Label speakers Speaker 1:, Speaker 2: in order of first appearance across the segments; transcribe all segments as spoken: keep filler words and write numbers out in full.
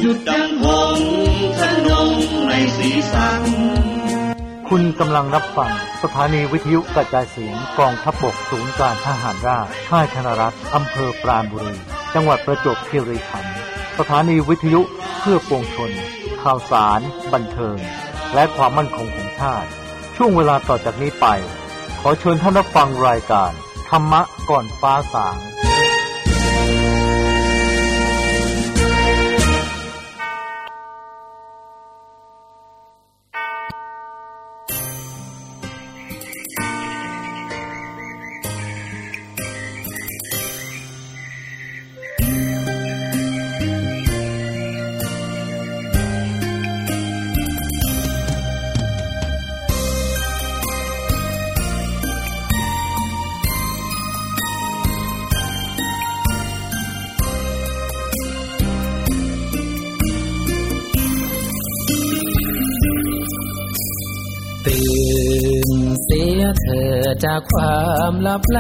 Speaker 1: หยุดดังหงส์ทะนงในสีสัน
Speaker 2: คุณกำลังรับฟังสถานีวิทยุกระจายเสียงกองทัพบกศูนย์การทหารราบค่ายธนรัตน์อำเภอปราณบุรีจังหวัดประจวบคีรีขันธ์สถานีวิทยุเพื่อปวงชนข่าวสารบันเทิงและความมั่นคงของชาติช่วงเวลาต่อจากนี้ไปขอเชิญท่านรับฟังรายการธรรมะก่อนฟ้าสาง
Speaker 3: เธอจากความลับไหล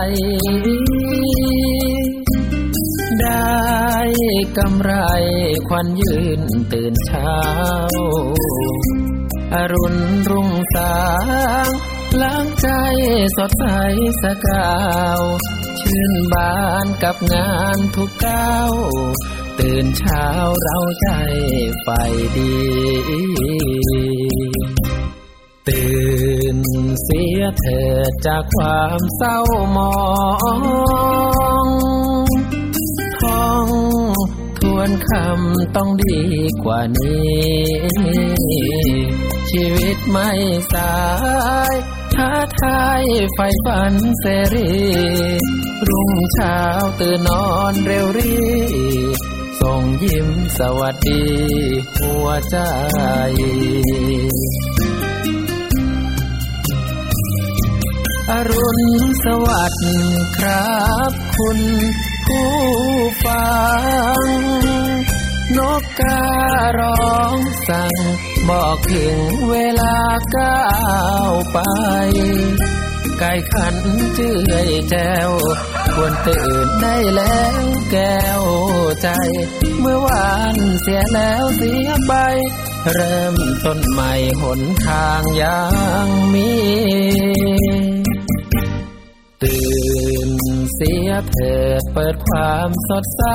Speaker 3: ได้กำไรควันยืนตื่นเช้าอรุณรุ่งสางล้างใจสดใสสกาวชื่นบานกับงานทุกก้าวตื่นเช้าเราใจใฝ่ดีตื่นเสียเถิดจากความเศร้าหมองท่องทวนคำต้องดีกว่านี้ชีวิตไม่สายท้าทายไฟฝันเสรีรุ่งเช้าตื่นนอนเร็วรีส่งยิ้มสวัสดีหัวใจอรุณสวัสดิ์ครับคุณผู้ฟังนกการ้องสั่งบอกถึงเวลาก้าวไปไก่ขันเจื่อยแจ้วควรตื่นได้แล้วแก้วใจเมื่อวานเสียแล้วเสียไปเริ่มต้นใหม่หนทางยังมีตื่นเสียเถิดเปิดความสดใส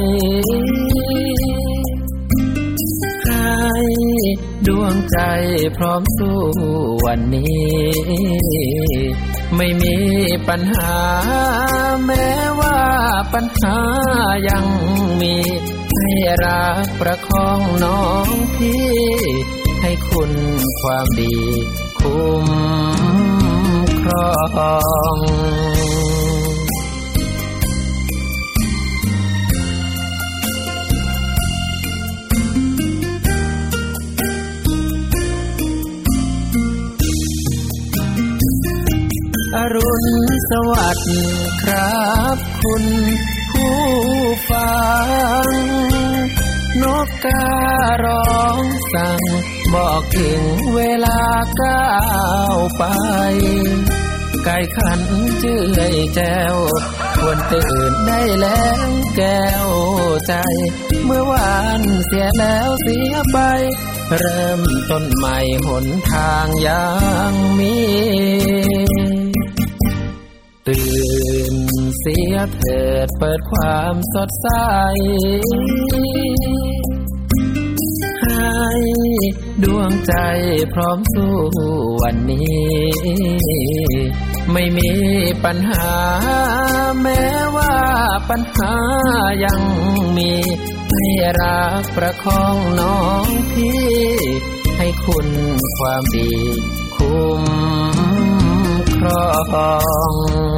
Speaker 3: ให้ดวงใจพร้อมสู้วันนี้ไม่มีปัญหาแม้ว่าปัญหายังมีให้รักประคองน้องพี่ให้คุณความดีคุ้มครองอรุณสวัสดิ์ครับคุณผู้ฟังนกการ้องสั่งบอกถึงเวลาก้าวไปไก่ขันเจื่อยแจ้วควรตื่นได้แล้วแก้วใจเมื่อวานเสียแล้วเสียไปเริ่มต้นใหม่หนทางยังมีตื่นเสียเถิดเปิดความสดใสให้ดวงใจพร้อมสู้วันนี้ไม่มีปัญหาแม้ว่าปัญหายังมีให้รักประคองน้องพี่ให้คุณความดีคุ้มครอง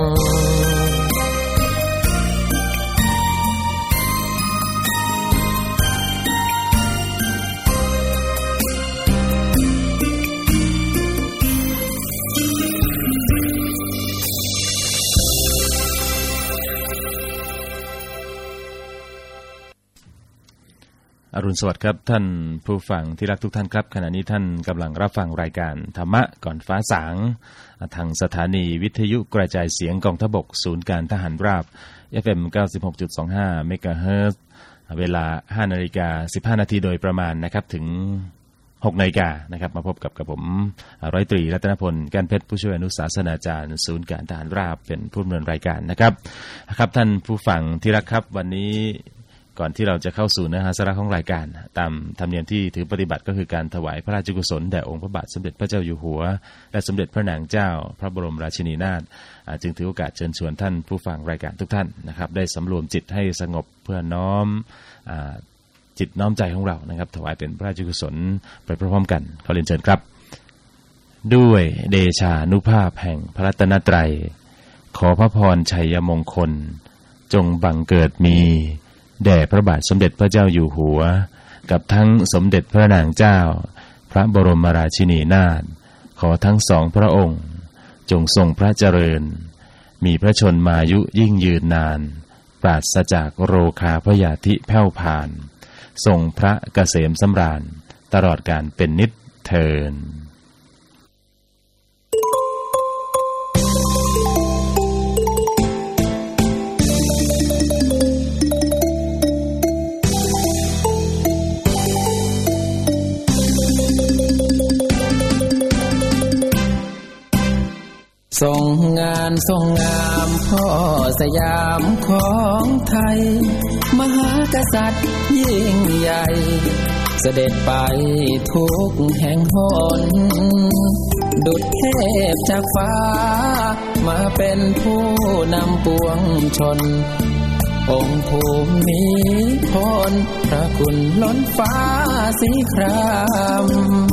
Speaker 4: อรุณสวัสดิ์ครับท่านผู้ฟังที่รักทุกท่านครับขณะนี้ท่านกำลังรับฟังรายการธรรมะก่อนฟ้าสางทางสถานีวิทยุกระจายเสียงกองทัพบกศูนย์การทหารราบ เอฟ เอ็ม เก้าสิบหกจุดสองห้า เมกะเฮิรตซ์เวลา ห้านาฬิกาสิบห้านาทีโดยประมาณนะครับถึงหกนาฬิกานะครับมาพบกับกับผมร้อยตรีรัตนพลการเพชรผู้ช่วยอนุศาสนาจารย์ศูนย์การทหารราบเป็นผู้ดำเนินรายการนะครับครับท่านผู้ฟังที่รักครับวันนี้ก่อนที่เราจะเข้าสู่เนื้อหาสาระของรายการตามธรรมเนียมที่ถือปฏิบัติก็คือการถวายพระราชกุศลแด่องค์พระบาทสมเด็จพระเจ้าอยู่หัวและสมเด็จพระนางเจ้าพระบรมราชินีนาถจึงถือโอกาสเชิญชวนท่านผู้ฟังรายการทุกท่านนะครับได้สำรวมจิตให้สงบเพื่อน้อมจิตน้อมใจของเรานะครับถวายเป็นพระราชกุศลไปพร้อมๆกันขอเรียนเชิญครับด้วยเดชานุภาพแห่งพระรัตนตรัยขอพระพรชัยมงคลจงบังเกิดมีแด่พระบาทสมเด็จพระเจ้าอยู่หัวกับทั้งสมเด็จพระนางเจ้าพระบรมราชินีนาถขอทั้งสองพระองค์จงทรงพระเจริญมีพระชนมายุยิ่งยืนนานปราศจากโรคาพยาธิแผ่วพานทรงพระเกษมสำราญตลอดกาลเป็นนิจเทิน
Speaker 3: ส่งงานส่งงามพ่อสยามของไทยมหากษัตริย์ยิ่งใหญ่เสด็จไปทุกแห่งหนดุจเทพจากฟ้ามาเป็นผู้นำปวงชนองค์ภูมิพลพระคุณล้นฟ้าสีคราม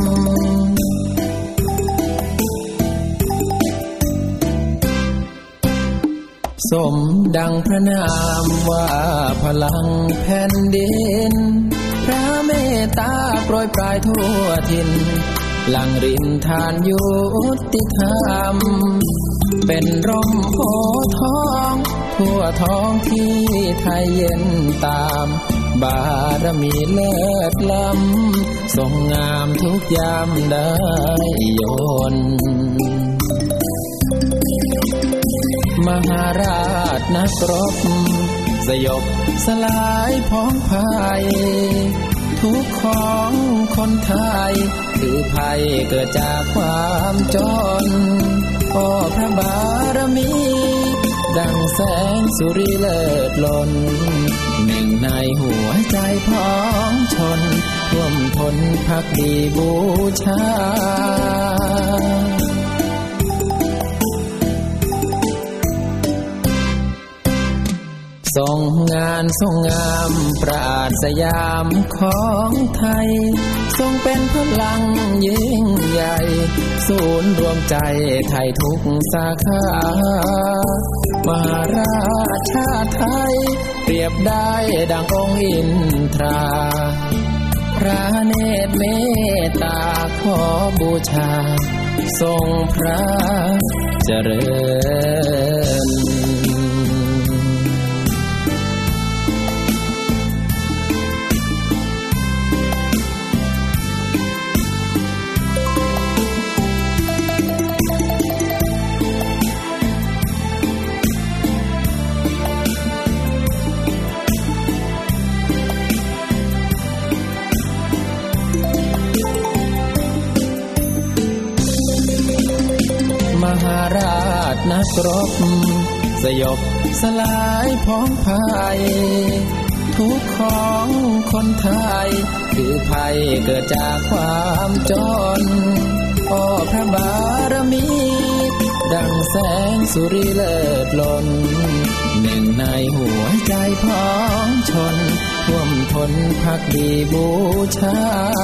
Speaker 3: สมดังพระนามว่าพลังแผ่นดินพระเมตตาโปรยปลายทั่วถิ่นหลั่งรินทานยุติธรรมเป็นร่มโพธิ์ทองทั่วท้องที่ไทยเย็นตามบารมีเลิศล้ำทรงงามทุกยามได้ยนมหาราชนักรบสยบสลายพ้องภายทุกของคนไทยคือภัยเกิดจากความจนโอ้พระบารมีดังแสงสุริเลิศล้นหนึ่งในหัวใจพ้องชนท่วมทนภักดีบูชาส่งงานส่งงามปราศสยามของไทยทรงเป็นพลังยิ่งใหญ่ศูนย์รวมใจไทยทุกสาขามหาราชาไทยเปรียบได้ดังองค์อินทราพระเนตรเมตตาขอบูชาทรงพระเจริญมหาราชนักรบสยบสลายพ้องภายทุกของคนไทยคือภัยเกิดจากความจนโอ้พระบารมีดังแสงสุริเลิศล้นหนึ่งในหัวใจพ้องชนท่วมทนภักดีบูชา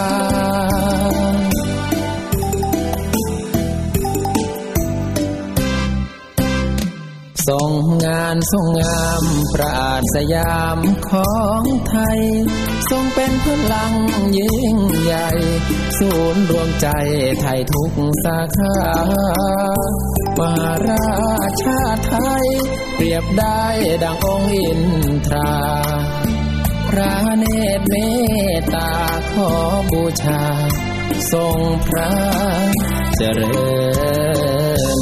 Speaker 3: ส่งงานส่งงามปราศสยามของไทยทรงเป็นพลังยิ่งใหญ่ศูนย์รวมใจไทยทุกสาขามหาราชาไทยเปรียบได้ดังองค์อินทราพระเนตรเมตตาขอบูชาทรงพระเจริญ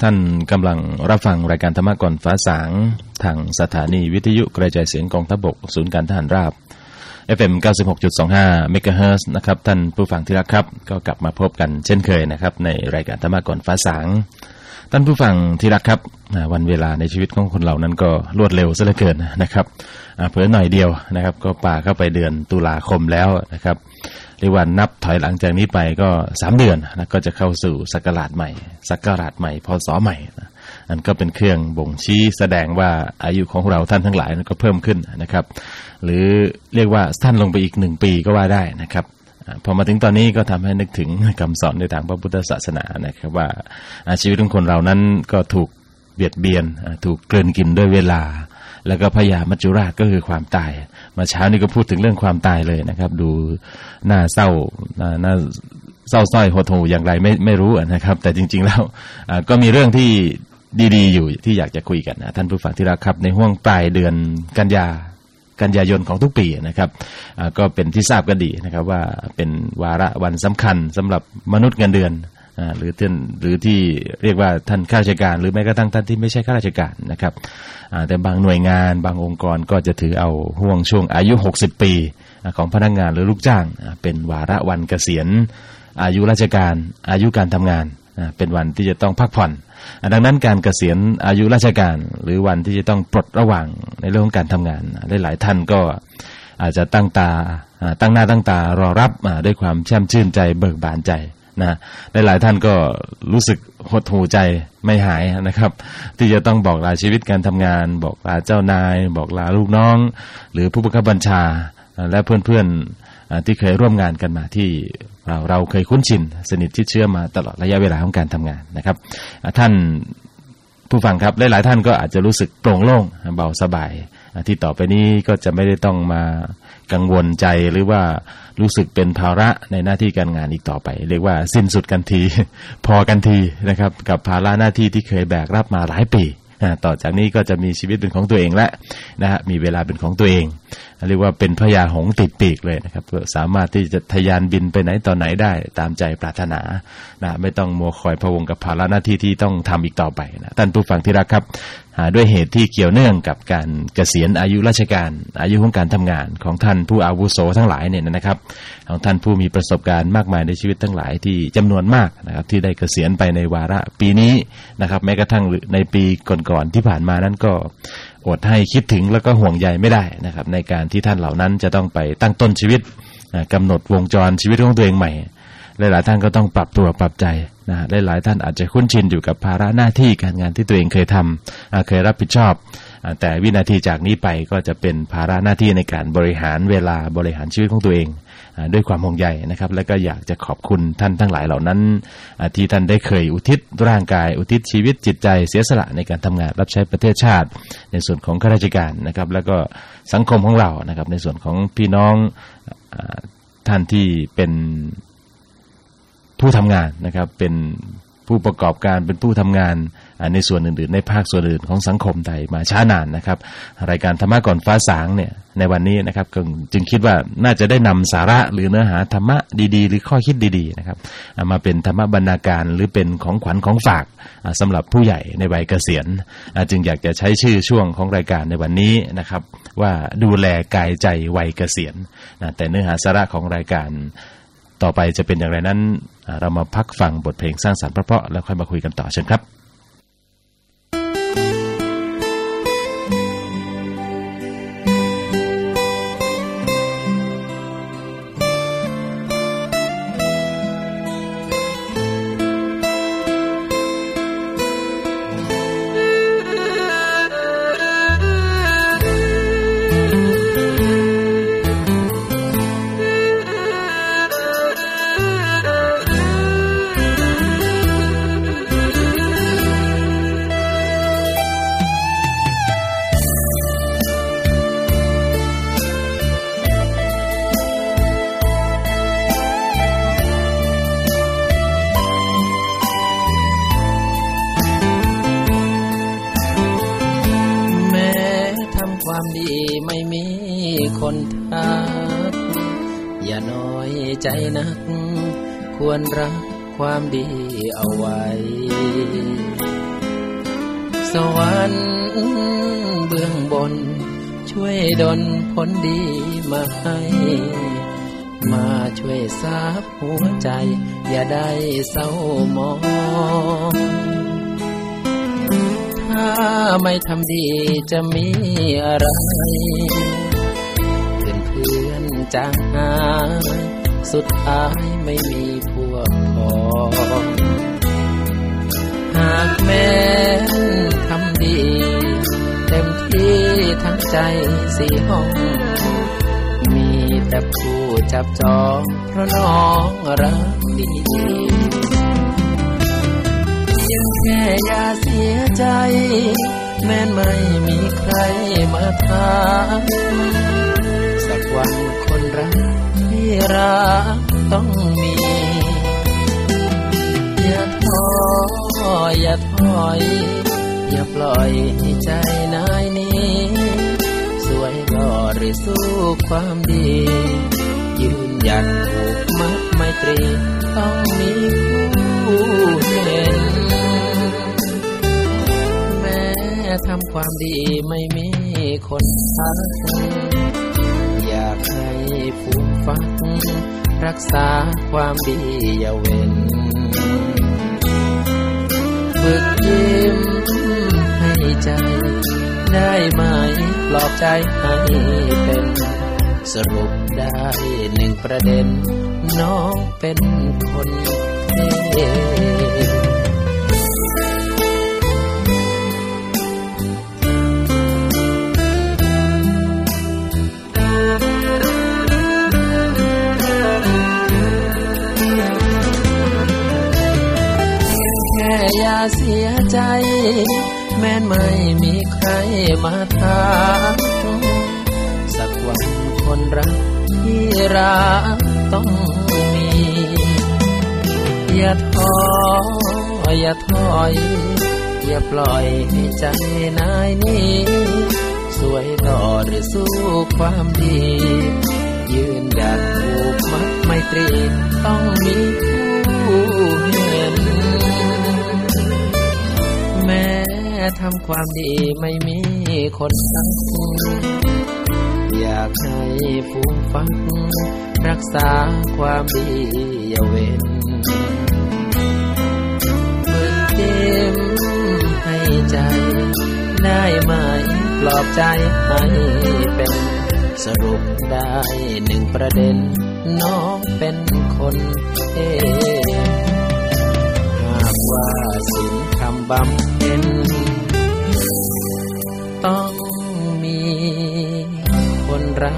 Speaker 4: ท่านกำลังรับฟังรายการธรรมะก่อนฟ้าสางทางสถานีวิทยุกระจายเสียงกองทัพบกศูนย์การทหารราบ เอฟ เอ็ม เก้าสิบหกจุดสองห้า เมกะเฮิรตซ์นะครับท่านผู้ฟังที่รักครับก็กลับมาพบกันเช่นเคยนะครับในรายการธรรมะก่อนฟ้าสางท่านผู้ฟังที่รักครับวันเวลาในชีวิตของคนเรานั้นก็รวดเร็วซะเหลือเกินนะครับเผลอหน่อยเดียวนะครับก็ป่าเข้าไปเดือนตุลาคมแล้วนะครับเรียกว่านับถอยหลังจากนี้ไปก็สามเดือนนะก็จะเข้าสู่ศักราชใหม่ศักราชใหม่พศใหม่นั่นก็เป็นเครื่องบ่งชี้แสดงว่าอายุของเราท่านทั้งหลายนั้นก็เพิ่มขึ้นนะครับหรือเรียกว่าสั้นลงไปอีกหนึ่งปีก็ว่าได้นะครับพอมาถึงตอนนี้ก็ทำให้นึกถึงคำสอนในทางพระพุทธศาสนานะครับว่าชีวิตของคนเรานั้นก็ถูกเบียดเบียนถูกกลืนกินด้วยเวลาแล้วก็พยามัจจุราชก็คือความตายมาเช้านี้ก็พูดถึงเรื่องความตายเลยนะครับดูหน้าเศร้าหน้าเศร้าส้อยหดหู่อย่างไรไม่ไม่รู้นะครับแต่จริงๆแล้วก็มีเรื่องที่ดีๆอยู่ที่อยากจะคุยกันนะท่านผู้ฟังที่รักครับในห้วงปลายเดือนกันยากันยายนของทุกปีนะครับก็เป็นที่ทราบกันดีนะครับว่าเป็นวาระวันสำคัญสำหรับมนุษย์เงินเดือนหรือท่านหรือที่เรียกว่าท่านข้าราชการหรือแม้กระทั่งท่านที่ไม่ใช่ข้าราชการนะครับแต่บางหน่วยงานบางองค์กรก็จะถือเอาห่วงช่วงอายุหกสิบปีของพนักงานหรือลูกจ้างเป็นวาระวันเกษียณอายุราชการอายุการทำงานเป็นวันที่จะต้องพักผ่อนดังนั้นการเกษียณอายุราชการหรือวันที่จะต้องปลดระหว่างในเรื่องของการทำงานหลายๆท่านก็อาจจะตั้งตาตั้งหน้าตั้งตารอรับด้วยความแช่มชื่นใจเบิกบานใจนะหลายๆท่านก็รู้สึกหดหู่ใจไม่หายนะครับที่จะต้องบอกลาชีวิตการทำงานบอกลาเจ้านายบอกลาลูกน้องหรือผู้บังคับบัญชาและเพื่อนๆที่เคยร่วมงานกันมาที่เราเราเคยคุ้นชินสนิทชิดเชื่อมาตลอดระยะเวลาของการทำงานนะครับท่านผู้ฟังครับหลายๆท่านก็อาจจะรู้สึกโปร่งโล่งเบาสบายที่ต่อไปนี้ก็จะไม่ได้ต้องมากังวลใจหรือว่ารู้สึกเป็นภาระในหน้าที่การงานอีกต่อไปเรียกว่าสิ้นสุดกันทีพอกันทีนะครับกับภาระหน้าที่ที่เคยแบกรับมาหลายปีต่อจากนี้ก็จะมีชีวิตเป็นของตัวเองและนะฮะมีเวลาเป็นของตัวเองเรียกว่าเป็นพญาหงส์ติดปีกเลยนะครับสามารถที่จะทะยานบินไปไหนต่อไหนได้ตามใจปรารถนานะไม่ต้องมัวคอยพะวงกับภาระหน้าที่ที่ต้องทำอีกต่อไปนะท่านผู้ฟังที่รักครับด้วยเหตุที่เกี่ยวเนื่องกับการเกษียณอายุราชการอายุของการทำงานของท่านผู้อาวุโสทั้งหลายเนี่ยนะครับของท่านผู้มีประสบการณ์มากมายในชีวิตทั้งหลายที่จำนวนมากนะครับที่ได้เกษียณไปในวาระปีนี้นะครับแม้กระทั่งในปีก่อนๆที่ผ่านมานั้นก็อดให้คิดถึงแล้วก็ห่วงใยไม่ได้นะครับในการที่ท่านเหล่านั้นจะต้องไปตั้งต้นชีวิตกำหนดวงจรชีวิตของตัวเองใหม่หลายๆท่านก็ต้องปรับตัวปรับใจนะหลายๆท่านอาจจะคุ้นชินอยู่กับภาระหน้าที่การงานที่ตัวเองเคยทำเคยรับผิดชอบแต่วินาทีจากนี้ไปก็จะเป็นภาระหน้าที่ในการบริหารเวลาบริหารชีวิตของตัวเองด้วยความห่วงใยนะครับและก็อยากจะขอบคุณท่านทั้งหลายเหล่านั้นที่ท่านได้เคยอุทิศร่างกายอุทิศชีวิตจิตใจเสียสละในการทำงานรับใช้ประเทศชาติในส่วนของข้าราชการนะครับแล้วก็สังคมของเรานะครับในส่วนของพี่น้องท่านที่เป็นผู้ทำงานนะครับเป็นผู้ประกอบการเป็นผู้ทำงานในส่วนอื่นๆในภาคส่วนอื่นของสังคมไทยมาช้านานนะครับรายการธรรมะก่อนฟ้าสางเนี่ยในวันนี้นะครับจึงคิดว่าน่าจะได้นำสาระหรือเนื้อหาธรรมะดีๆหรือข้อคิดดีๆนะครับมาเป็นธรรมบรรณาการหรือเป็นของขวัญของฝากสำหรับผู้ใหญ่ในวัยเกษียณจึงอยากจะใช้ชื่อช่วงของรายการในวันนี้นะครับว่าดูแลกายใจวัยเกษียณแต่เนื้อหาสาระของรายการต่อไปจะเป็นอย่างไรนั้นเรามาพักฟังบทเพลงสร้างสรรค์เพราะๆแล้วค่อยมาคุยกันต่อเชิญครับ
Speaker 3: คนทักอย่าน้อยใจนักควรรักความดีเอาไว้สวรรค์เบื้องบนช่วยดลผลดีมาให้มาช่วยซาบหัวใจอย่าได้เศร้าหมองถ้าไม่ทำดีจะมีอะไรเพื่อนเพื่อนจางหายสุดท้ายไม่มีพวกพ้องหากแม้นทำดีเต็มที่ทั้งใจสี่ห้องมีแต่ผู้จับจองเพราะน้องรักดียังแค่อย่าเสียใจแม้นไม่มีใครมาถามสักวันคนรักที่รักต้องมีอย่าท้ออย่าถอยอย่าปล่อยให้ใจนายนี้สวยหล่อหรือสู้ความดียืนหยัดผูกมัดไมตรีต้องมีผู้เห็นแม้ทำความดีไม่มีคนทักอยากให้ฟูมฟักรักษาความดีอย่าเว้นฝึกยิ้มให้ใจได้ไหมปลอบใจให้เป็นสรุปได้หนึ่งประเด็นน้องเป็นคนเท่อย่าเสียใจแม้นไม่มีใครมาถามสักวันคนรักที่รักต้องมีอย่าท้ออย่าถอยอย่าปล่อยให้ใจนายนี้สวยต่อหรือสู้ความดียืนหยัดผูกมัดไมตรีต้องมีผู้เห็นแม้ทำความดีไม่มีคนรักอยากให้ฟูมฟักรักษาความดีอย่าเว้นฝึกยิ้มให้ใจได้ไหมปลอบใจให้เป็นสรุปได้หนึ่งประเด็นน้องเป็นคนเท่หากว่าสิ่งคำบำเพ็ญต้องมีคนรัก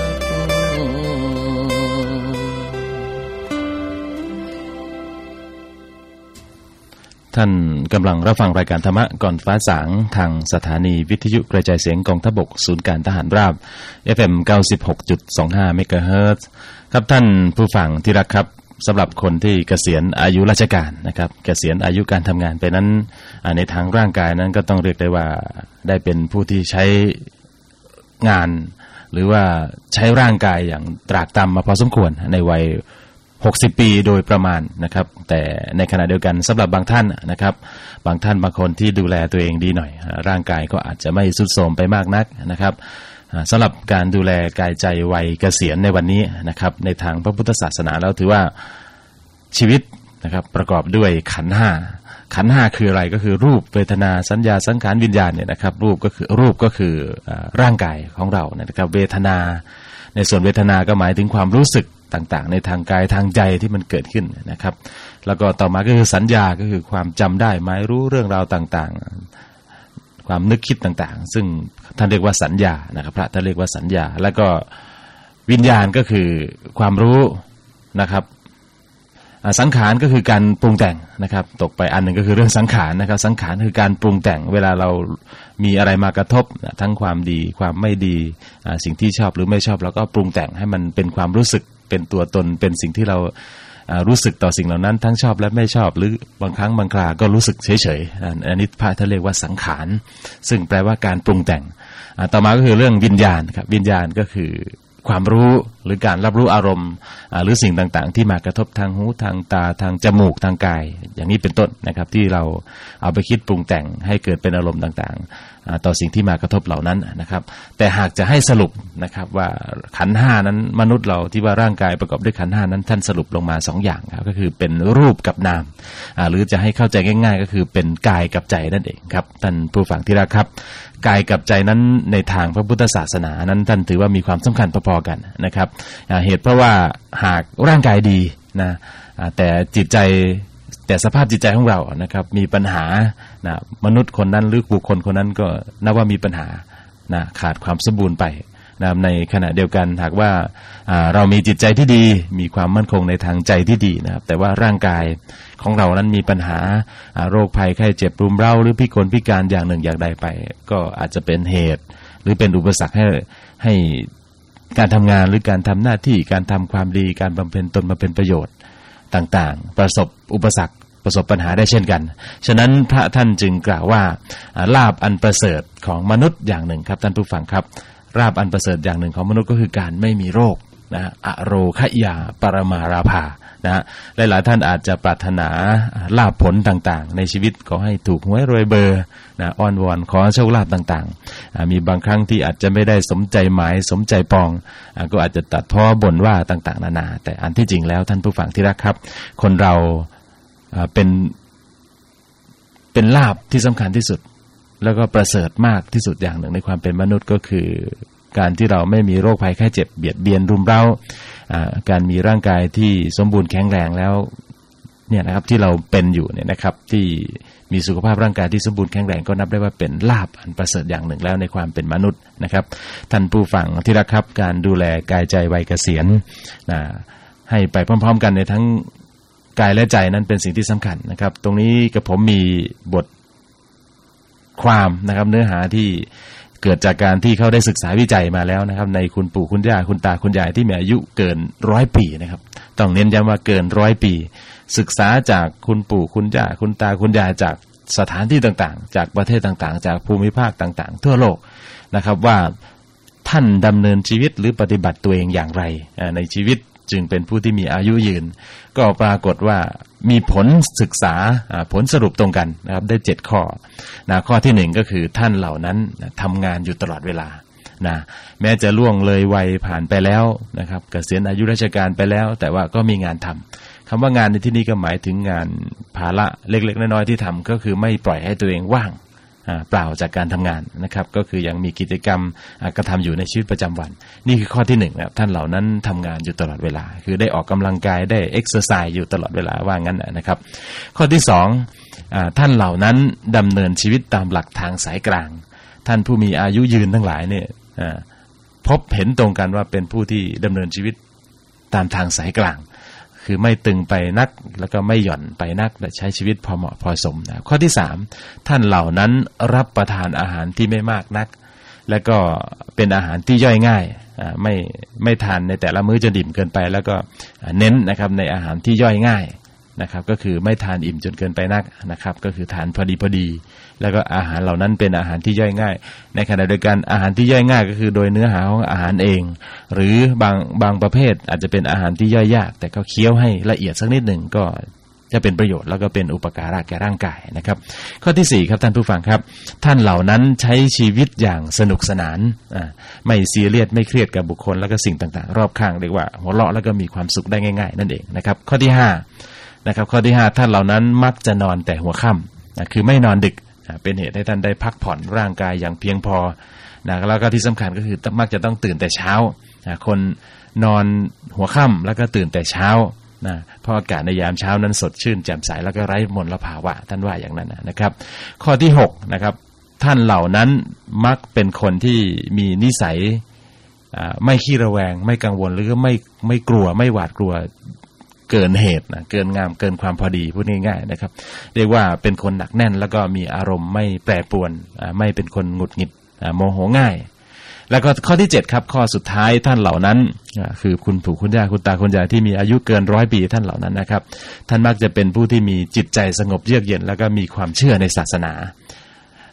Speaker 4: ท่านกำลังรับฟังรายการธรรมะก่อนฟ้าสางทางสถานีวิทยุกระจายเสียงกองทัพบกศูนย์การทหารราบ เอฟ เอ็ม เก้าสิบหกจุดสองห้า เมกะเฮิรตซ์ครับท่านผู้ฟังที่รักครับสำหรับคนที่เกษียณอายุราชการนะครับเกษียณอายุการทำงานไปนั้นในทางร่างกายนั้นก็ต้องเรียกได้ว่าได้เป็นผู้ที่ใช้งานหรือว่าใช้ร่างกายอย่างตรากตรำมาพอสมควรในวัยหกสิบปีโดยประมาณนะครับแต่ในขณะเดียวกันสำหรับบางท่านนะครับบางท่านบางคนที่ดูแลตัวเองดีหน่อยร่างกายก็อาจจะไม่ทรุดโทรมไปมากนักนะครับสำหรับการดูแลกายใจวัยเกษียณในวันนี้นะครับในทางพระพุทธศาสนาแล้วถือว่าชีวิตนะครับประกอบด้วยขันธ์ห้าขันธ์ห้าคืออะไรก็คือรูปเวทนาสัญญาสังขารวิญญาณเนี่ยนะครับรูปก็คือรูปก็คือร่างกายของเราเนี่ยนะครับเวทนาในส่วนเวทนาก็หมายถึงความรู้สึกต่างๆในทางกายทางใจที่มันเกิดขึ้นนะครับแล้วก็ต่อมาก็คือสัญญาก็คือความจำได้หมายรู้เรื่องราวต่างๆความนึกคิดต่างๆซึ่งท่านเรียกว่าสัญญานะครับพระท่านเรียกว่าสัญญาแล้วก็วิญญาณก็คือความรู้นะครับสังขารก็คือการปรุงแต่งนะครับตกไปอันหนึ่งก็คือเรื่องสังขารนะครับสังขารคือการปรุงแต่งเวลาเรามีอะไรมากระทบทั้งความดีความไม่ดีสิ่งที่ชอบหรือไม่ชอบเราก็ปรุงแต่งให้มันเป็นความรู้สึกเป็นตัวตนเป็นสิ่งที่เรารู้สึกต่อสิ่งเหล่านั้นทั้งชอบและไม่ชอบหรือบางครั้งบางคราก็รู้สึกเฉยๆอันนี้พระท่านเรียกว่าสังขารซึ่งแปลว่าการปรุงแต่งต่อมาก็คือเรื่องวิญญาณครับวิญญาณก็คือความรู้หรือการรับรู้อารมณ์หรือสิ่งต่างๆที่มากระทบทางหูทางตาทางจมูกทางกายอย่างนี้เป็นต้นนะครับที่เราเอาไปคิดปรุงแต่งให้เกิดเป็นอารมณ์ต่างๆต่อสิ่งที่มากระทบเหล่านั้นนะครับแต่หากจะให้สรุปนะครับว่าขันธ์ห้านั้นมนุษย์เราที่ว่าร่างกายประกอบด้วยขันธ์ห้านั้นท่านสรุปลงมาสองอย่างครับก็คือเป็นรูปกับนามหรือจะให้เข้าใจง่ายๆก็คือเป็นกายกับใจนั่นเองครับท่านผู้ฟังที่รักครับกายกับใจนั้นในทางพระพุทธศาสนานั้นท่านถือว่ามีความสำคัญพอๆกันนะครับเหตุเพราะว่าหากร่างกายดีนะแต่จิตใจแต่สภาพจิตใจของเรานะครับมีปัญหานะมนุษย์คนนั้นหรือบุคคลคนนั้นก็นับว่ามีปัญหานะขาดความสมบูรณ์ไปนะในขณะเดียวกันหากว่าเรามีจิตใจที่ดีมีความมั่นคงในทางใจที่ดีนะครับแต่ว่าร่างกายของเรานั้นมีปัญหาโรคภัยไข้เจ็บรุมเร้าหรือพิกลพิการอย่างหนึ่งอย่างใดไปก็อาจจะเป็นเหตุหรือเป็นอุปสรรคให้ให้การทำงานหรือการทำหน้าที่การทำความดีการบำเพ็ญตนมาเป็นประโยชน์ต่างๆประสบอุปสรรคประสบปัญหาได้เช่นกันฉะนั้นพระท่านจึงกล่าวว่าลาภอันประเสริฐของมนุษย์อย่างหนึ่งครับท่านผู้ฟังครับลาภอันประเสริฐอย่างหนึ่งของมนุษย์ก็คือการไม่มีโรคนะอโรคยาปรมาราภานะฮะหลายๆท่านอาจจะปรารถนาลาภผลต่างๆในชีวิตขอให้ถูกหวยรวยเบอร์นะอ้อนวอนขอโชคลาภต่างๆมีบางครั้งที่อาจจะไม่ได้สมใจหมายสมใจปองก็อาจจะตัดพ้อบ่นว่าต่างๆนานาแต่อันที่จริงแล้วท่านผู้ฟังที่รักครับคนเราเป็นเป็นลาภที่สำคัญที่สุดแล้วก็ประเสริฐมากที่สุดอย่างหนึ่งในความเป็นมนุษย์ก็คือการที่เราไม่มีโรคภัยไข้เจ็บเบียดเบียนรุมเร้าการมีร่างกายที่สมบูรณ์แข็งแรงแล้วเนี่ยนะครับที่เราเป็นอยู่เนี่ยนะครับที่มีสุขภาพร่างกายที่สมบูรณ์แข็งแรงก็นับได้ว่าเป็นลาภอันประเสริฐอย่างหนึ่งแล้วในความเป็นมนุษย์นะครับท่านผู้ฟังที่รักครับการดูแลกายใจวัยเกษียณนะให้ไปพร้อมๆกันในทั้งกายและใจนั้นเป็นสิ่งที่สำคัญนะครับตรงนี้กับผมมีบทความนะครับเนื้อหาที่เกิดจากการที่เขาได้ศึกษาวิจัยมาแล้วนะครับในคุณปู่คุณย่าคุณตาคุณยายที่มีอายุเกินร้อยปีนะครับต้องเน้นย้ำว่าเกินร้อยปีศึกษาจากคุณปู่คุณย่าคุณตาคุณยายจากสถานที่ต่างๆจากประเทศต่างๆจากภูมิภาคต่างๆทั่วโลกนะครับว่าท่านดำเนินชีวิตหรือปฏิบัติตัวเองอย่างไรในชีวิตจึงเป็นผู้ที่มีอายุยืนก็ปรากฏว่ามีผลศึกษาผลสรุปตรงกันนะครับได้เจ็ดข้อนะข้อที่หนึ่งก็คือท่านเหล่านั้นทำงานอยู่ตลอดเวลานะแม้จะล่วงเลยวัยผ่านไปแล้วนะครับเกษียณอายุราชการไปแล้วแต่ว่าก็มีงานทำคำว่างานในที่นี้ก็หมายถึงงานภาระเล็กๆน้อยๆที่ทำก็คือไม่ปล่อยให้ตัวเองว่างเปล่าจากการทำงานนะครับก็คือยังมีกิจกรรมกระทำอยู่ในชีวิตประจำวันนี่คือข้อที่หนึ่งนะครับท่านเหล่านั้นทำงานอยู่ตลอดเวลาคือได้ออกกำลังกายได้เอ็กซ์ไซส์อยู่ตลอดเวลาว่างั้นนะครับข้อที่สองท่านเหล่านั้นดำเนินชีวิตตามหลักทางสายกลางท่านผู้มีอายุยืนทั้งหลายเนี่ยพบเห็นตรงกันว่าเป็นผู้ที่ดำเนินชีวิตตามทางสายกลางคือไม่ตึงไปนักแล้วก็ไม่หย่อนไปนักและใช้ชีวิตพอเหมาะพอสมนะข้อที่สามท่านเหล่านั้นรับประทานอาหารที่ไม่มากนักและก็เป็นอาหารที่ย่อยง่ายไม่ไม่ทานในแต่ละมื้อจนดิ่มเกินไปแล้วก็เน้นนะครับในอาหารที่ย่อยง่ายนะครับก็คือไม่ทานอิ่มจนเกินไปนักนะครับก็คือทานพอดีพอดีแล้วก็อาหารเหล่านั้นเป็นอาหารที่ย่อยง่ายในขณะเดียวกันอาหารที่ย่อยง่ายก็คือโดยเนื้อหาของอาหารเองหรือบางบางประเภทอาจจะเป็นอาหารที่ย่อยยากแต่ก็เคี้ยวให้ละเอียดสักนิดหนึ่งก็จะเป็นประโยชน์แล้วก็เป็นอุปการะแก่ร่างกายนะครับข้อที่สี่ครับท่านผู้ฟังครับท่านเหล่านั้นใช้ชีวิตอย่างสนุกสนานอ่าไม่ซีเรียสไม่เครียดกับบุคคลแล้วก็สิ่งต่างๆรอบข้างเรียกว่าหัวเราะแล้วก็มีความสุขได้ง่ายๆนั่นเองนะครับข้อที่ห้านะครับข้อที่ห้าท่านเหล่านั้นมักจะนอนแต่หัวค่ำนะคือไม่นอนดึกเป็นเหตุให้ท่านได้พักผ่อนร่างกายอย่างเพียงพอนะแล้วก็ที่สำคัญก็คือมักจะต้องตื่นแต่เช้านะคนนอนหัวค่ำแล้วก็ตื่นแต่เช้านะเพราะอากาศในยามเช้านั้นสดชื่นแจ่มใสแล้วก็ไร้มลภาวะท่านว่าอย่างนั้นนะครับข้อที่หกนะครับท่านเหล่านั้นมักเป็นคนที่มีนิสัยไม่ขี้ระแวงไม่กังวลหรือไม่ไม่กลัวไม่หวาดกลัวเกินเหตุนะเกินงามเกินความพอดีพูดง่ายๆนะครับเรียกว่าเป็นคนหนักแน่นแล้วก็มีอารมณ์ไม่แปรปรวนไม่เป็นคนหงุดหงิดโมโหง่ายแล้วก็ข้อที่เจ็ดครับข้อสุดท้ายท่านเหล่านั้นคือคุณปู่คุณย่าคุณตาคุณยายที่มีอายุเกินร้อยปีท่านเหล่านั้นนะครับท่านมักจะเป็นผู้ที่มีจิตใจสงบเยือกเย็นแล้วก็มีความเชื่อในศาสนา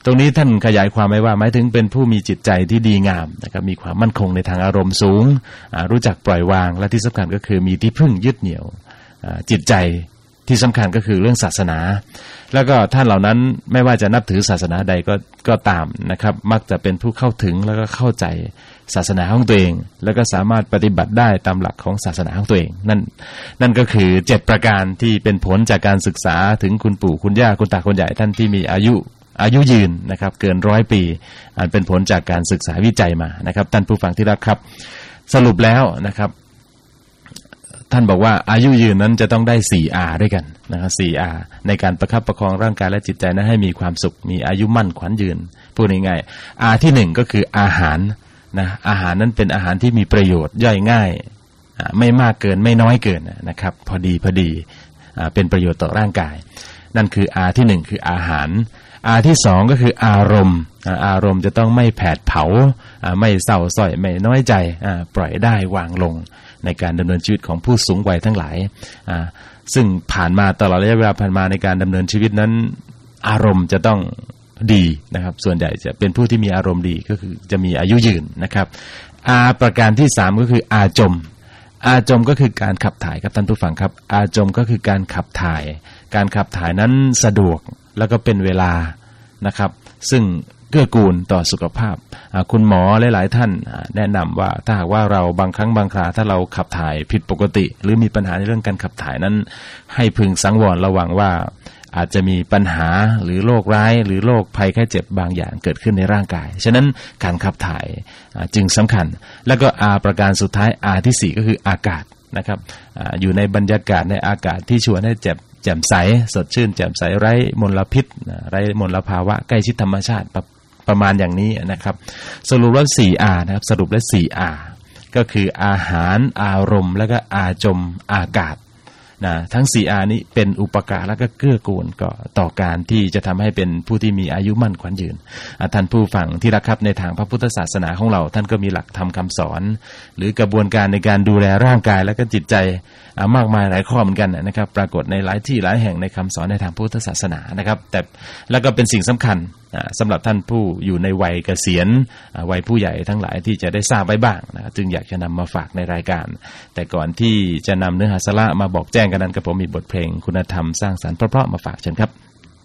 Speaker 4: ตรงนี้ท่านขยายความไว้ว่าหมายถึงเป็นผู้มีจิตใจที่ดีงามนะครับมีความมั่นคงในทางอารมณ์สูงรู้จักปล่อยวางและที่สำคัญก็คือมีที่พึ่งยึดเหนี่ยวจิตใจที่สำคัญก็คือเรื่องศาสนาแล้วก็ท่านเหล่านั้นไม่ว่าจะนับถือศาสนาใดก็ก็ตามนะครับมักจะเป็นผู้เข้าถึงแล้วก็เข้าใจศาสนาของตัวเองแล้วก็สามารถปฏิบัติได้ตามหลักของศาสนาของตัวเองนั่นนั่นก็คือเจ็ดประการที่เป็นผลจากการศึกษาถึงคุณปู่คุณย่าคุณตาคุณยายท่านที่มีอายุอายุยืนนะครับเกินร้อยปีอันเป็นผลจากการศึกษาวิจัยมานะครับท่านผู้ฟังที่รักครับสรุปแล้วนะครับท่านบอกว่าอายุยืนนั้นจะต้องได้ สี่ อาร์ ด้วยกันนะครับ สี่ อาร์ ในการประคับประคองร่างกายและจิตใจนั้นให้มีความสุขมีอายุมั่นขวัญยืนพูดง่ายๆ อาร์ ที่หนึ่งก็คืออาหารนะอาหารนั้นเป็นอาหารที่มีประโยชน์ย่อยง่ายไม่มากเกินไม่น้อยเกินนะครับพอดีพอดีเป็นประโยชน์ต่อร่างกายนั่นคือ อาร์ ที่หนึ่งคืออาหาร อาร์ ที่สองก็คืออารมณ์อารมณ์จะต้องไม่แผดเผาไม่เศร้าส้อยไม่น้อยใจปล่อยได้วางลงในการดำเนินชีวิตของผู้สูงวัยทั้งหลายซึ่งผ่านมาตลอดระยะเวลาผ่านมาในการดำเนินชีวิตนั้นอารมณ์จะต้องดีนะครับส่วนใหญ่จะเป็นผู้ที่มีอารมณ์ดีก็คือจะมีอายุยืนนะครับอาประการที่สามก็คืออาจมอาจมก็คือการขับถ่ายครับท่านผู้ฟังครับอาจมก็คือการขับถ่ายการขับถ่ายนั้นสะดวกแล้วก็เป็นเวลานะครับซึ่งเกื้อกูลต่อสุขภาพคุณหมอหลายๆท่านแนะนำว่าถ้าหากว่าเราบางครั้งบางคราถ้าเราขับถ่ายผิดปกติหรือมีปัญหาในเรื่องการขับถ่ายนั้นให้พึงสังวรระวังว่าอาจจะมีปัญหาหรือโรคร้ายหรือโรคภัยไข้เจ็บบางอย่างเกิดขึ้นในร่างกายฉะนั้นการขับถ่ายจึงสำคัญแล้วก็อาประการสุดท้ายอาที่สี่ก็คืออากาศนะครับอยู่ในบรรยากาศในอากาศที่ชวนให้เจ็บแจ่มใสสดชื่นแจ่มใสไร้มลพิษไร้มลภาวะใกล้ชิดธรรมชาติประมาณอย่างนี้นะครับสรุปแล้ว สี่ อาร์ นะครับสรุปแล้ว สี่ อาร์ ก็คืออาหารอารมณ์แล้วก็อาจมอากาศนะทั้ง สี่ อาร์ นี้เป็นอุปการและก็เกื้อกูลก็ต่อการที่จะทำให้เป็นผู้ที่มีอายุมั่นขวัญยืนท่านผู้ฟังที่รักครับในทางพระพุทธศาสนาของเราท่านก็มีหลักธรรมคำสอนหรือกระบวนการในการดูแลร่างกายและก็จิตใจมากมายหลายข้อเหมือนกันนะครับปรากฏในหลายที่หลายแห่งในคำสอนในทางพุทธศาสนานะครับแต่แล้วก็เป็นสิ่งสำคัญสำหรับท่านผู้อยู่ในวัยเกษียณวัยผู้ใหญ่ทั้งหลายที่จะได้ทราบไว้บ้างนะจึงอยากจะนำมาฝากในรายการแต่ก่อนที่จะนำเนื้อหาสาระมาบอกแจ้งกันนั้นก็ผมมีบทเพลงคุณธรรมสร้างสรรค์เพราะๆมาฝากเชิญครับ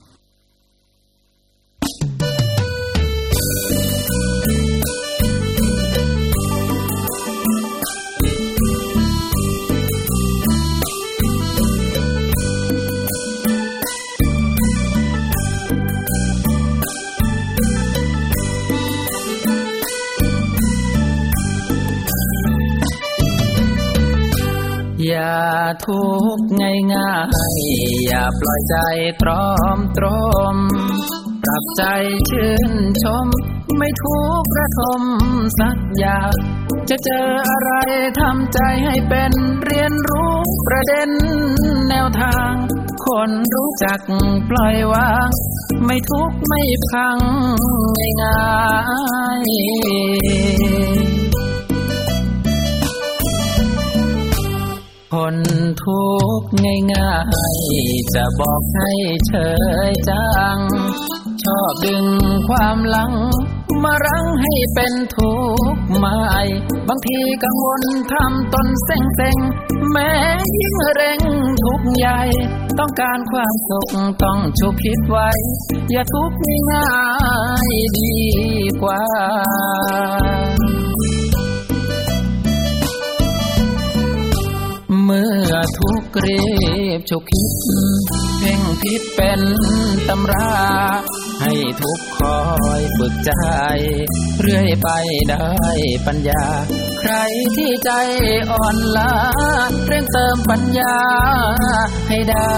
Speaker 3: อย่าทุกข์ง่ายๆอย่าปล่อยใจตรอมตรมปรับใจชื่นชมไม่ทุกข์ระทมสักอย่างจะเจออะไรทำใจให้เป็นเรียนรู้ประเด็นแนวทางคนรู้จักปล่อยวางไม่ทุกข์ไม่พังง่ายๆคนทุกข์ง่ายๆจะบอกให้เฉยจังชอบดึงความหลังมารั้งให้เป็นทุกข์ใหม่บางทีกังวลทำตนเซ็งๆแม้ยิ่งเร่งทุกข์ใหญ่ต้องการความสุขต้องฉุกคิดไว้อย่าทุกข์ง่ายๆดีกว่าเมื่อทุกข์รีบฉุกคิดเพ่งพิษเป็นตำราให้ทุกข์คอยฝึกใจเรื่อยไปได้ปัญญาใครที่ใจอ่อนล้าเร่งเติมปัญญาให้ได้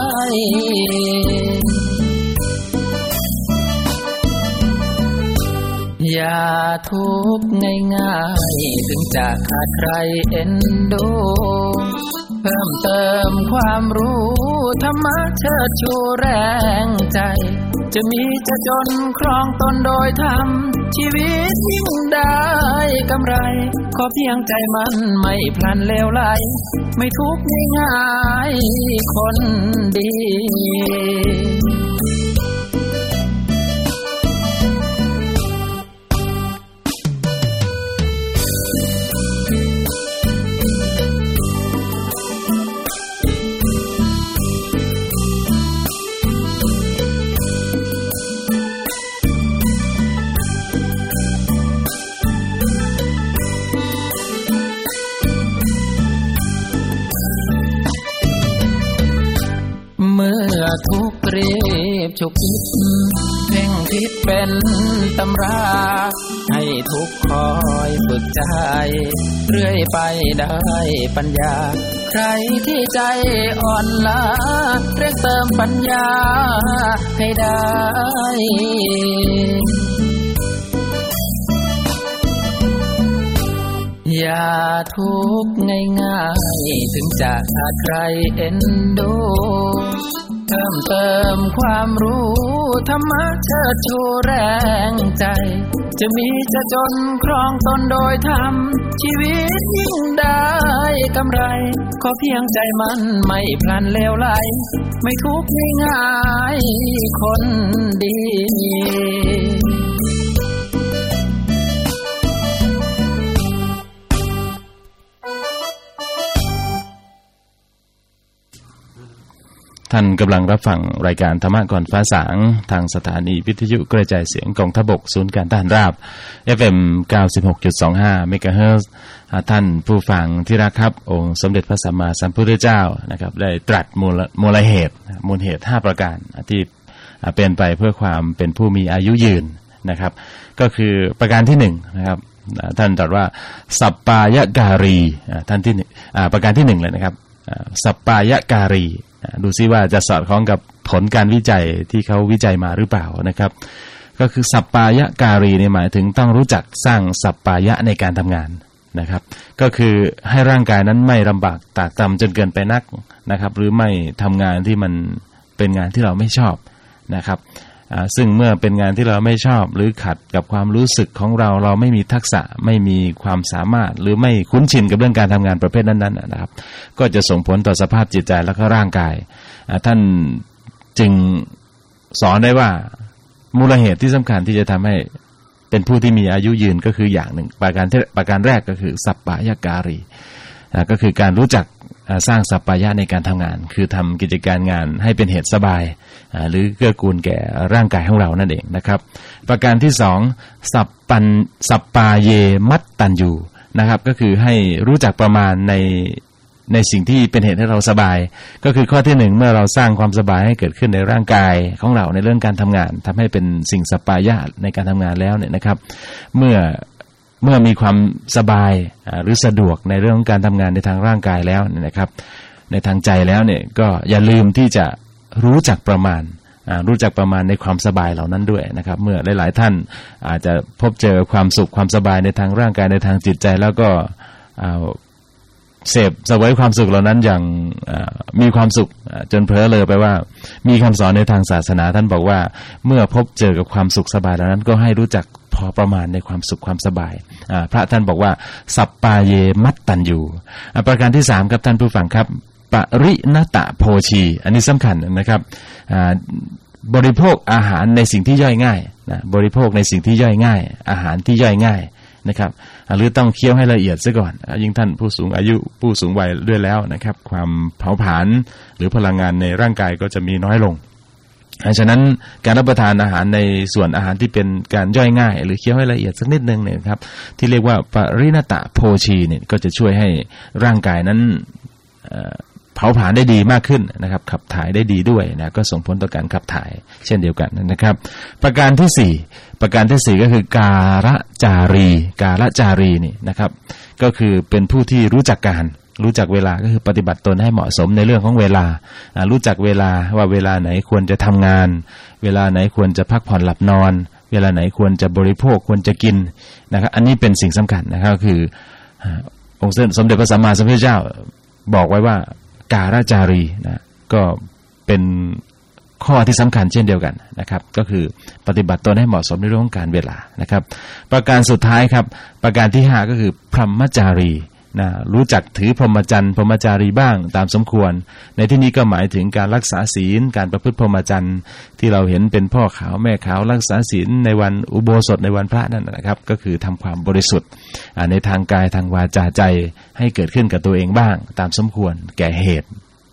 Speaker 3: อย่าทุกข์ง่ายๆถึงจะขาดใครเอ็นดูเพิ่มเติมความรู้ธรรมะเชิดชูแรงใจจะมีจะจนครองตนโดยธรรมชีวิตยิ่งได้กำไรขอเพียงใจมันไม่พลันเลวไหลไม่ทุกข์ง่ายๆคนดีทุกข์รีบฉุกคิดเพ่งพิษเป็นตำราให้ทุกข์คอยฝึกใจเรื่อยไปได้ปัญญาใครที่ใจอ่อนล้าเร่งเติมปัญญาให้ได้อย่าทุกข์ง่ายๆถึงจะขาดใครเอ็นดูเพิ่มเติมความรู้ธรรมะเชิดชูแรงใจจะมีจะจนครองตนโดยธรรมชีวิตยิ่งได้กำไรขอเพียงใจมันไม่พลันเลวไหลไม่ทุกข์ง่ายๆคนดี
Speaker 4: ท่านกำลังรับฟังรายการธรรมะก่อนฟ้าสางทางสถานีวิทยุกระจายเสียงกองทัพบกศูนย์การทหารราบ เอฟ เอ็ม เก้าสิบหกจุดสองห้า เมกะเฮิรตซ์ท่านผู้ฟังที่รักครับองค์สมเด็จพระสัมมาสัมพุทธเจ้านะครับได้ตรัสมูลมูลเหตุมูลเหตุห้าประการที่เป็นไปเพื่อความเป็นผู้มีอายุยืนนะครับก็คือประการที่หนึ่งนะครับท่านตรัสว่าสัปปายการีท่านที่ประการที่หนึ่งเลยนะครับสัปปายการีดูซิว่าจะสอดคล้องกับผลการวิจัยที่เขาวิจัยมาหรือเปล่านะครับก็คือสัปปายการีเนี่ยหมายถึงต้องรู้จักสร้างสัปปายะในการทำงานนะครับก็คือให้ร่างกายนั้นไม่ลำบากตากตำจนเกินไปนักนะครับหรือไม่ทำงานที่มันเป็นงานที่เราไม่ชอบนะครับซึ่งเมื่อเป็นงานที่เราไม่ชอบหรือขัดกับความรู้สึกของเราเราไม่มีทักษะไม่มีความสามารถหรือไม่คุ้นชินกับเรื่องการทำงานประเภทนั้นๆนะครับก็จะส่งผลต่อสภาพจิตใจและก็ร่างกายท่านจึงสอนได้ว่ามูลเหตุที่สำคัญที่จะทำให้เป็นผู้ที่มีอายุยืนก็คืออย่างหนึ่งประการที่ประการแรกก็คือสัปปายการีก็คือการรู้จักสร้างสัปปายะในการทำงานคือทำกิจการงานให้เป็นเหตุสบายหรือเกื้อกูลแก่ร่างกายของเรานั่นเองนะครับประการที่สองสัปปันสัปปาเยมัตตัญญูนะครับก็คือให้รู้จักประมาณในในสิ่งที่เป็นเหตุให้เราสบายก็คือข้อที่หนึ่งเมื่อเราสร้างความสบายให้เกิดขึ้นในร่างกายของเราในเรื่องการทำงานทำให้เป็นสิ่งสัปปายะในการทำงานแล้วเนี่ยนะครับเมื่อเมื่อมีความสบายหรือสะดวกในเรื่องของการทำงานในทางร่างกายแล้วเนี่ยนะครับในทางใจแล้วเนี่ยก็อย่าลืมที่จะรู้จักประมาณรู้จักประมาณในความสบายเหล่านั้นด้วยนะครับเมื่อหลายๆท่านอาจจะพบเจอความสุขความสบายในทางร่างกายในทางจิตใจแล้วก็เสพเสวยความสุขเหล่านั้นอย่างมีความสุขจนเผลอเลยไปว่ามีคำสอนในทางศาสนาท่านบอกว่าเมื่อพบเจอกับความสุขสบายเหล่านั้นก็ให้รู้จักพอประมาณในความสุขความสบายพระท่านบอกว่าสัปปาเยมัตตัญญูประการที่สามครับท่านผู้ฟังครับปริณตะโภชีอันนี้สำคัญนะครับบริโภคอาหารในสิ่งที่ย่อยง่ายนะบริโภคในสิ่งที่ย่อยง่ายอาหารที่ย่อยง่ายนะครับหรือต้องเคี้ยวให้ละเอียดซะก่อนยิ่งท่านผู้สูงอายุผู้สูงวัยด้วยแล้วนะครับความเผาผลาญหรือพลังงานในร่างกายก็จะมีน้อยลงฉะนั้นการรับประทานอาหารในส่วนอาหารที่เป็นการย่อยง่ายหรือเคี้ยวให้ละเอียดสักนิดนึงเนี่ยครับที่เรียกว่าปริณตะโภชีเนี่ยก็จะช่วยให้ร่างกายนั้นเผาผลาญได้ดีมากขึ้นนะครับขับถ่ายได้ดีด้วยนะก็ส่งผลต่อการขับถ่ายเช่นเดียวกันนะครับประการที่สี่ประการที่สี่ก็คือกาลจารีกาลจารีนี่นะครับก็คือเป็นผู้ที่รู้จักการรู้จักเวลาก็คือปฏิบัติตนให้เหมาะสมในเรื่องของเวลารู้จักเวลาว่าเวลาไหนควรจะทำงานเวลาไหนควรจะพักผ่อนหลับนอนเวลาไหนควรจะบริโภคควรจะกินนะครับอันนี้เป็นสิ่งสำคัญนะครับก็คือองค์สมเด็จพระสัมมาสัมพุทธเจ้าบอกไว้ว่ากาลจารีนะก็เป็นข้อที่สำคัญเช่นเดียวกันนะครับก็คือปฏิบัติตนให้เหมาะสมในเรื่องของการเวลานะครับประการสุดท้ายครับประการที่ห้าก็คือพรหมจารีนะรู้จักถือพรหมจรรย์พรหมจารีบ้างตามสมควรในที่นี้ก็หมายถึงการรักษาศีลการประพฤติพรหมจรรย์ที่เราเห็นเป็นพ่อขาวแม่ขาวรักษาศีลในวันอุโบสถในวันพระนั่นนะครับก็คือทำความบริสุทธิ์ในทางกายทางวาจาใจให้เกิดขึ้นกับตัวเองบ้างตามสมควรแก่เหตุป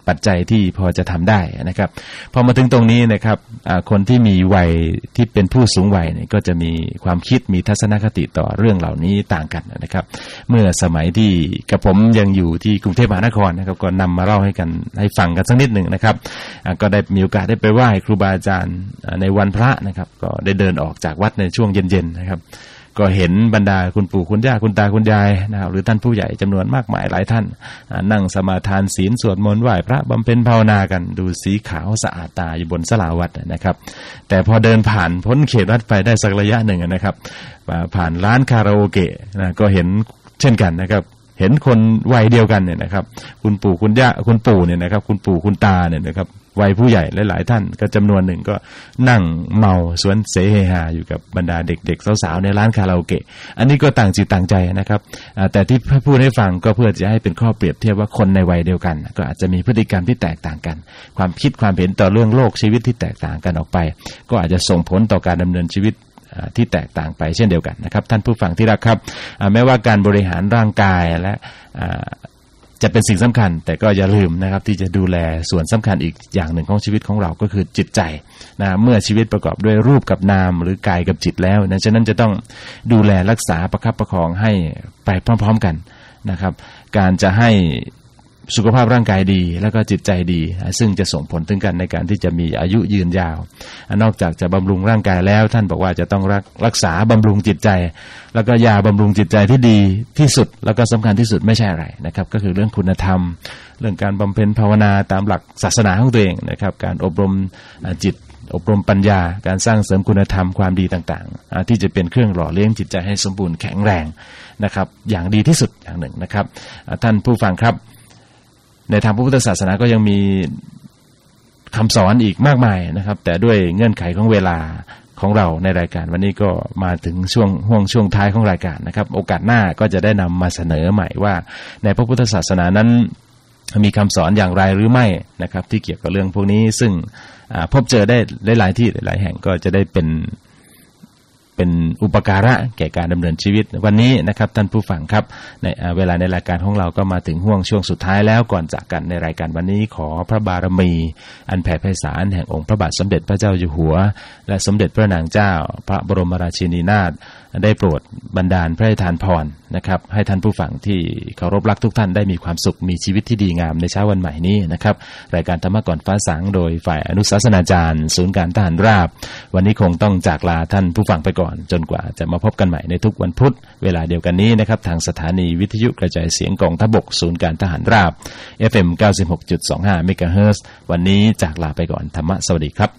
Speaker 4: ปัจจัยที่พอจะทำได้นะครับพอมาถึงตรงนี้นะครับคนที่มีวัยที่เป็นผู้สูงวัยเนี่ยก็จะมีความคิดมีทัศนคติต่อเรื่องเหล่านี้ต่างกันนะครับเมื่อสมัยที่กับผมยังอยู่ที่กรุงเทพมหานครนะครับก็นำมาเล่าให้กันให้ฟังกันสักนิดหนึ่งนะครับก็ได้มีโอกาสได้ไปไหว้ครูบาอาจารย์ในวันพระนะครับก็ได้เดินออกจากวัดในช่วงเย็นๆนะครับก็เห็นบรรดาคุณปู่คุณย่าคุณตาคุณยายนะครับหรือท่านผู้ใหญ่จำนวนมากมายหลายท่านนั่งสมาทานศีลสวดมนต์ไหว้พระบำเพ็ญภาวนากันดูสีขาวสะอาดตาอยู่บนศาลาวัดนะครับแต่พอเดินผ่านพ้นเขตวัดไปได้สักระยะหนึ่งนะครับผ่านร้านคาราโอเกะนะก็เห็นเช่นกันนะครับเห็นคนวัยเดียวกันเนี่ยนะครับคุณปู่คุณย่าคุณปู่เนี่ยนะครับคุณปู่คุณตาเนี่ยนะครับวัยผู้ใหญ่หลายๆท่านก็จำนวนหนึ่งก็นั่งเมาสวนเสเฮฮาอยู่กับบรรดาเด็กๆสาวๆในร้านคาราโอเกะอันนี้ก็ต่างจิตต่างใจนะครับแต่ที่พูดให้ฟังก็เพื่อจะให้เป็นข้อเปรียบเทียบว่าคนในวัยเดียวกันก็อาจจะมีพฤติกรรมที่แตกต่างกันความคิดความเห็นต่อเรื่องโลกชีวิตที่แตกต่างกันออกไปก็อาจจะส่งผลต่อการดำเนินชีวิตที่แตกต่างไปเช่นเดียวกันนะครับท่านผู้ฟังที่รักครับแม้ว่าการบริหารร่างกายและจะเป็นสิ่งสำคัญแต่ก็อย่าลืมนะครับที่จะดูแลส่วนสำคัญอีกอย่างหนึ่งของชีวิตของเราก็คือจิตใจนะเมื่อชีวิตประกอบด้วยรูปกับนามหรือกายกับจิตแล้วนะฉะนั้นจะต้องดูแลรักษาประคับประคองให้ไปพร้อมๆกันนะครับการจะให้สุขภาพร่างกายดีแล้วก็จิตใจดีซึ่งจะส่งผลถึงกันในการที่จะมีอายุยืนยาวนอกจากจะบำรุงร่างกายแล้วท่านบอกว่าจะต้องรักรักษาบำรุงจิตใจแล้วก็ยาบำรุงจิตใจที่ดีที่สุดแล้วก็สำคัญที่สุดไม่ใช่อะไรนะครับก็คือเรื่องคุณธรรมเรื่องการบำเพ็ญภาวนาตามหลักศาสนาของตัวเองนะครับการอบรมจิตอบรมปัญญาการสร้างเสริมคุณธรรมความดีต่างๆที่จะเป็นเครื่องหล่อเลี้ยงจิตใจให้สมบูรณ์แข็งแรงนะครับอย่างดีที่สุดอย่างหนึ่งนะครับท่านผู้ฟังครับในทางพระพุทธศาสนาก็ยังมีคำสอนอีกมากมายนะครับแต่ด้วยเงื่อนไขของเวลาของเราในรายการวันนี้ก็มาถึงช่วงห่วงช่วงท้ายของรายการนะครับโอกาสหน้าก็จะได้นำมาเสนอใหม่ว่าในพระพุทธศาสนานั้นมีคำสอนอย่างไรหรือไม่นะครับที่เกี่ยวกับเรื่องพวกนี้ซึ่งพบเจอได้หลายๆที่หลายๆแห่งก็จะได้เป็นเป็นอุปการะแก่การดำเนินชีวิตวันนี้นะครับท่านผู้ฟังครับในเวลาในรายการของเราก็มาถึงห่วงช่วงสุดท้ายแล้วก่อนจากกันในรายการวันนี้ขอพระบารมีอันแผ่ไพศาลแห่งองค์พระบาทสมเด็จพระเจ้าอยู่หัวและสมเด็จพระนางเจ้าพระบรมราชินีนาถได้โปรดบันดาลพระราชทานพรนะครับให้ท่านผู้ฟังที่เคารพรักทุกท่านได้มีความสุขมีชีวิตที่ดีงามในเช้าวันใหม่นี้นะครับรายการธรรมะก่อนฟ้าสางโดยฝ่ายอนุศาสนาจารย์ศูนย์การทหารราบวันนี้คงต้องจากลาท่านผู้ฟังไปก่อนจนกว่าจะมาพบกันใหม่ในทุกวันพุธเวลาเดียวกันนี้นะครับทางสถานีวิทยุกระจายเสียงกองทัพบกศูนย์การทหารราบ เอฟ เอ็ม เก้าสิบหกจุดสองห้า เมกะเฮิรตซ์วันนี้จากลาไปก่อนธรรมะสวัสดีครับ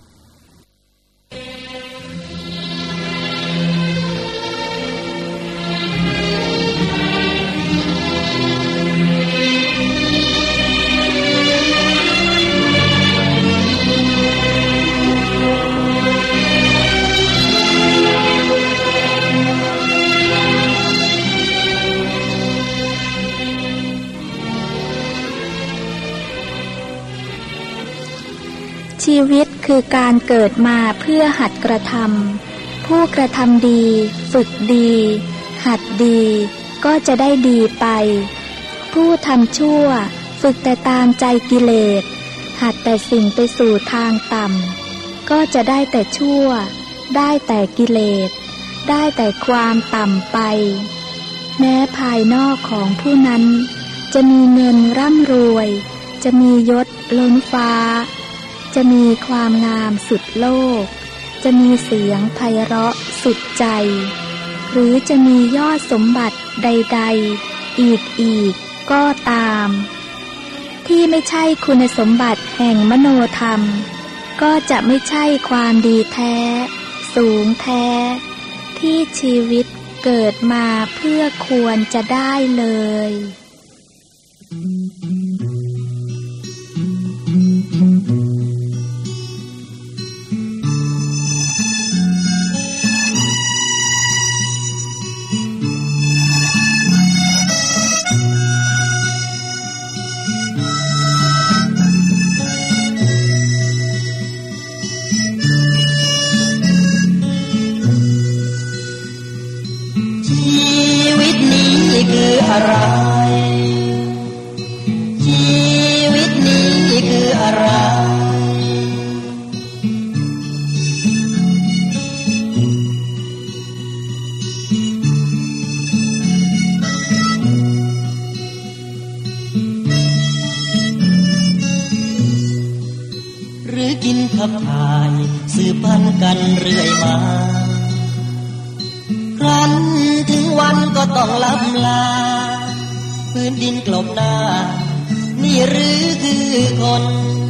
Speaker 5: ชีวิตคือการเกิดมาเพื่อหัดกระทำผู้กระทำดีฝึกดีหัดดีก็จะได้ดีไปผู้ทำชั่วฝึกแต่ตามใจกิเลสหัดแต่สิ่งไปสู่ทางต่ำก็จะได้แต่ชั่วได้แต่กิเลสได้แต่ความต่ำไปแม้ภายนอกของผู้นั้นจะมีเงินร่ำรวยจะมียศล้นฟ้าจะมีความงามสุดโลกจะมีเสียงไพเราะสุดใจหรือจะมียอดสมบัติใดๆอีกอีกก็ตามที่ไม่ใช่คุณสมบัติแห่งมโนธรรมก็จะไม่ใช่ความดีแท้สูงแท้ที่ชีวิตเกิดมาเพื่อควรจะได้เลย
Speaker 3: อะไรกินขับถ่ายสืบพันธุ์กันเรื่อยมาครั้นถึงวันก็ต้องล้ำลาพื้นดินกลบหน้านี่หรือคือคน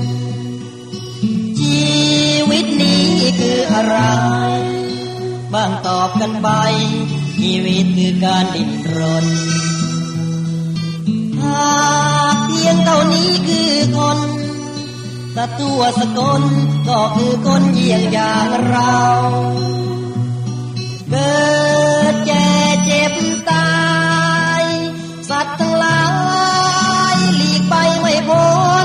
Speaker 3: ชีวิตนี้คืออะไรบ้างตอบกันไปชีวิตคือการดิ้นรนหากเพียงเท่านี้คือคนแต่ตัวสกลก็คือคนเยี่ยงอย่างเราเกิดแก่เจ็บตายสัตว์ทั้งหลายหลีกไปไม่พ้น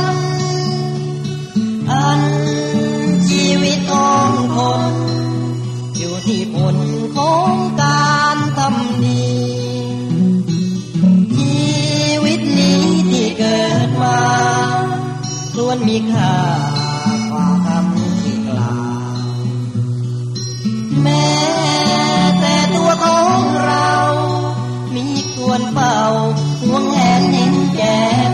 Speaker 3: อันชีวิตของคนอยู่ที่ผลของการทำดีชีวิตนี้ที่เกิดมาล้วนมีค่ากว่าคำที่กล่าวแม้แต่ตัวของเรามีควรเป่าห่วงแหนเห็นแก่